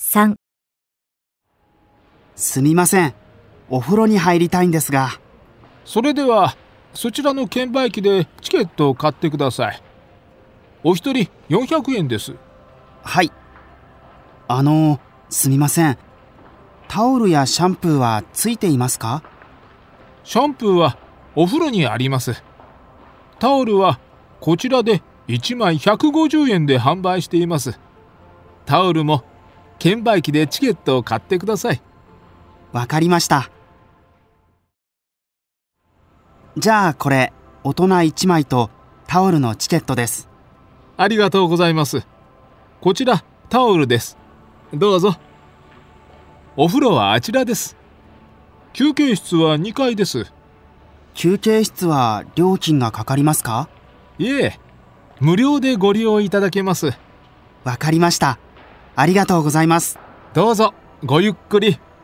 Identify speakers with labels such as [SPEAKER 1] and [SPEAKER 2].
[SPEAKER 1] 3、
[SPEAKER 2] すみません。お風呂に入りたいんですが。
[SPEAKER 3] それではそちらの券売機でチケットを買ってください。お一人400円です。
[SPEAKER 2] はい。すみません。タオルやシャンプーはついていますか？
[SPEAKER 3] シャンプーはお風呂にあります。タオルはこちらで1枚150円で販売しています。タオルも券売機でチケットを買ってください。
[SPEAKER 2] わかりました。じゃあこれ、大人1枚とタオルのチケットです。
[SPEAKER 3] ありがとうございます。こちらタオルです。どうぞ。お風呂はあちらです。休憩室は2階です。
[SPEAKER 2] 休憩室は料金がかかりますか？
[SPEAKER 3] いえ、無料でご利用いただけます。
[SPEAKER 2] わかりました。ありがとうございます。
[SPEAKER 3] どうぞごゆっくり。